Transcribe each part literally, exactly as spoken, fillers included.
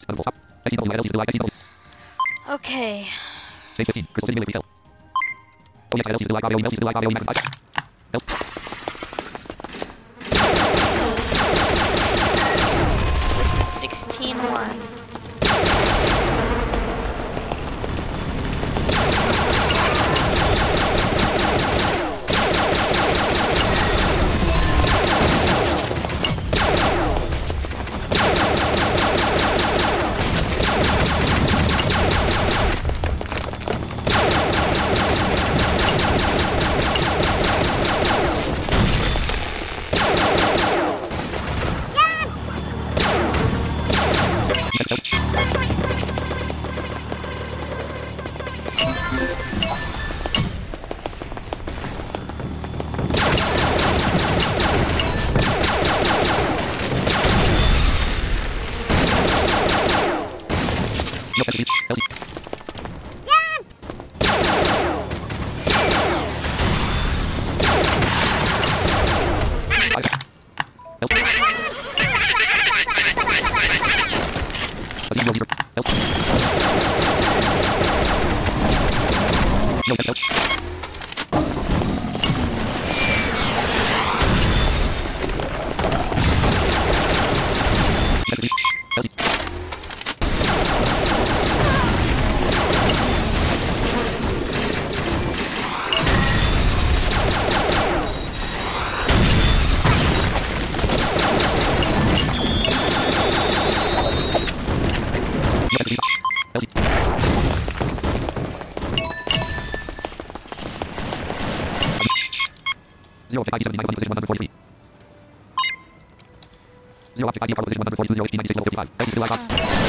Okay. This is sixteen one. Zero object I D seventy-nine position one hundred forty-three. Zero object I D position one hundred forty-two. Zero H P ninety-six level fifty-five. Thank you, still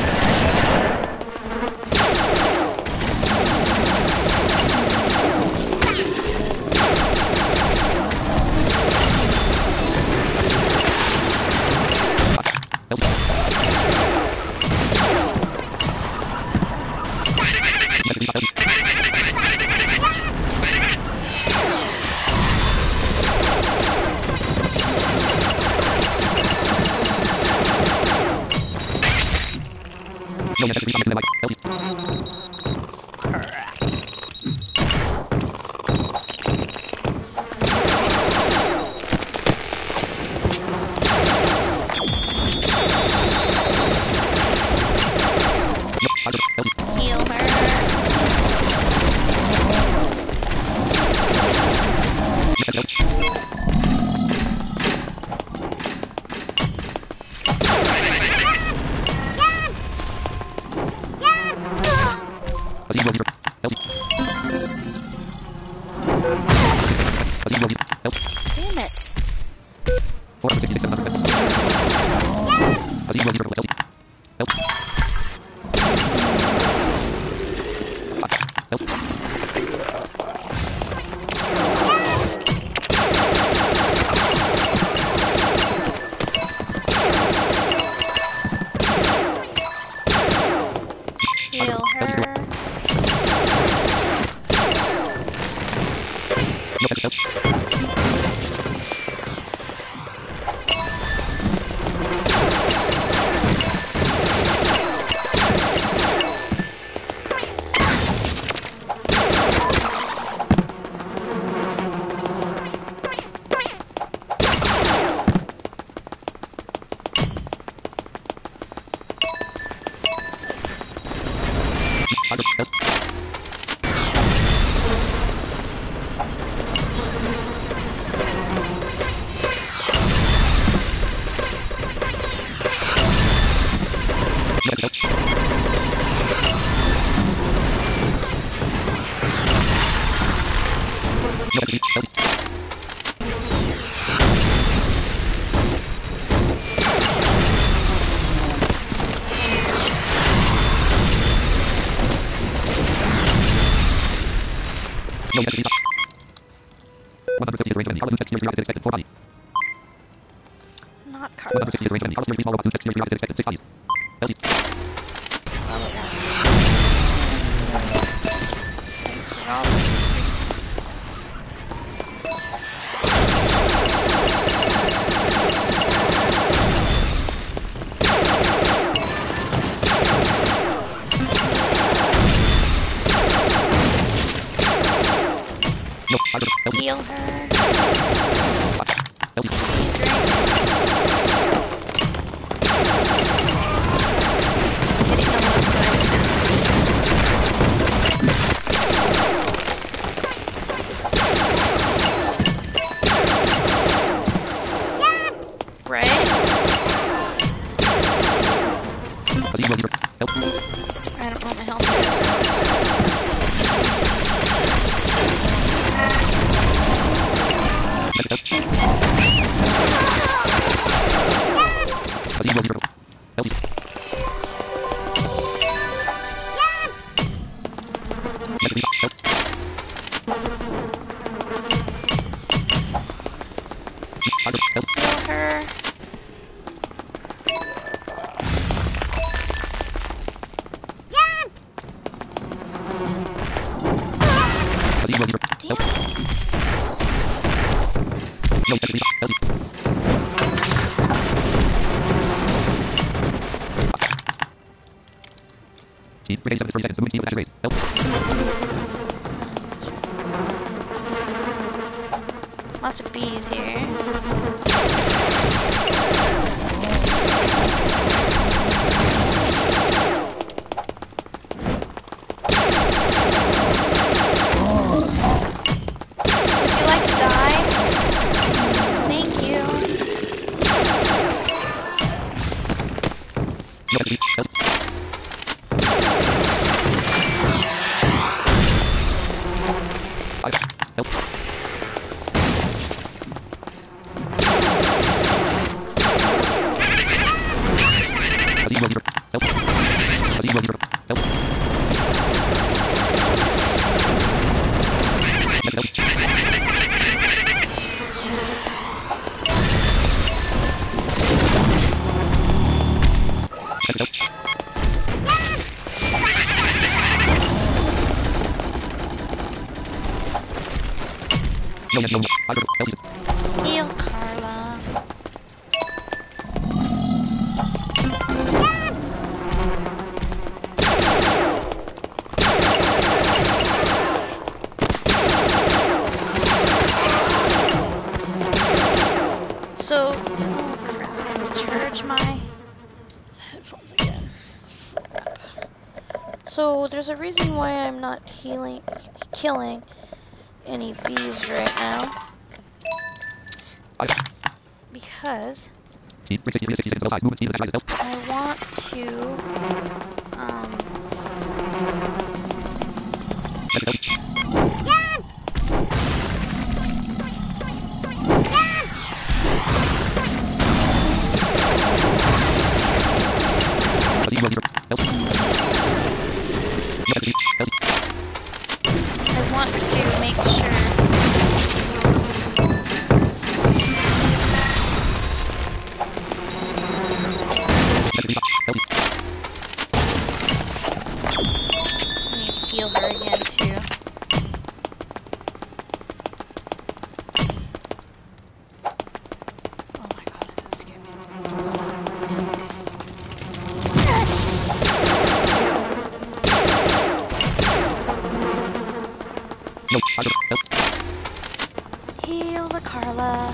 Heal her. Damn it. Heal her. Not Carla. Thanks for all the heal her. Help. Hitting the left side now. Right? Help. I don't know what my health is. Help. Heal her. Damn. Lots of bees here. Would you like to die? Thank you. Heal Carla. So, oh crap, I have to charge my headphones again. Crap. So, there's a reason why I'm not healing, killing any bees right now. Because I want to, um... I want to make sure I need to heal her again too. Oh my god, that scared me. Heal the Carla.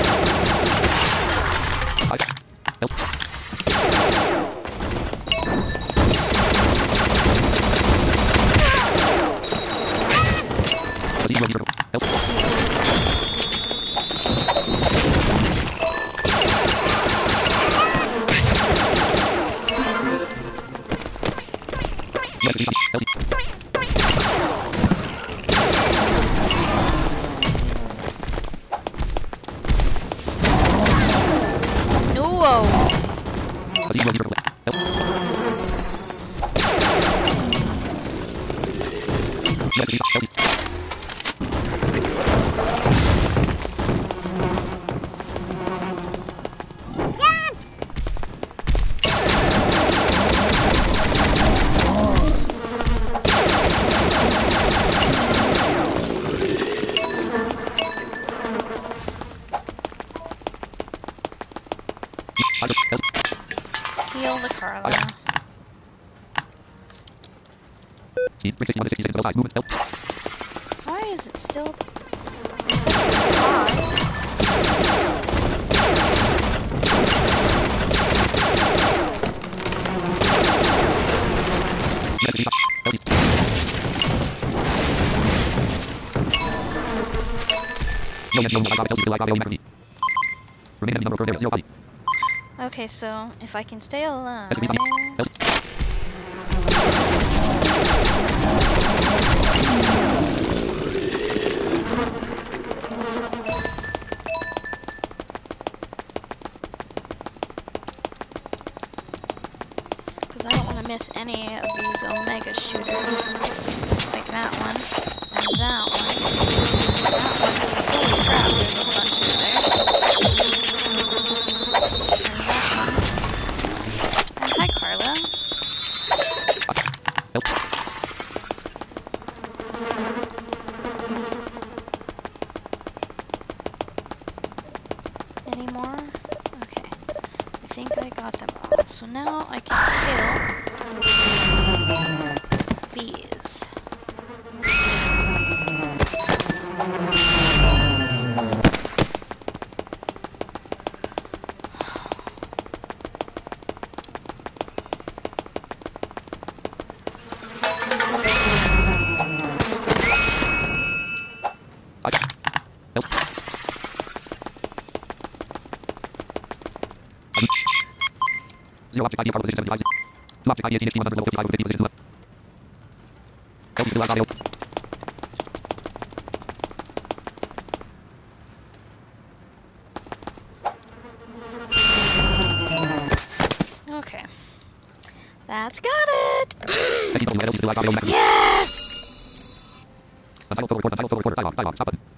Heal the Carla. Why is it still... Is it Okay, so if I can stay alive. Because I don't want to miss any of these Omega shooters. Like that one. And that one. That one. Holy crap, there's a bunch in there. And hi, Carla. Any more? Okay. I think I got them all. So now I can kill bees. Zero object I D in front of position seventy-five. Two object I D is T H P one hundred fifty-five with position two. L T still out audio. Okay. That's got it! L T still out audio. Yes! Untitled total report. Untitled total report. Dialog. Dialog. Stop button.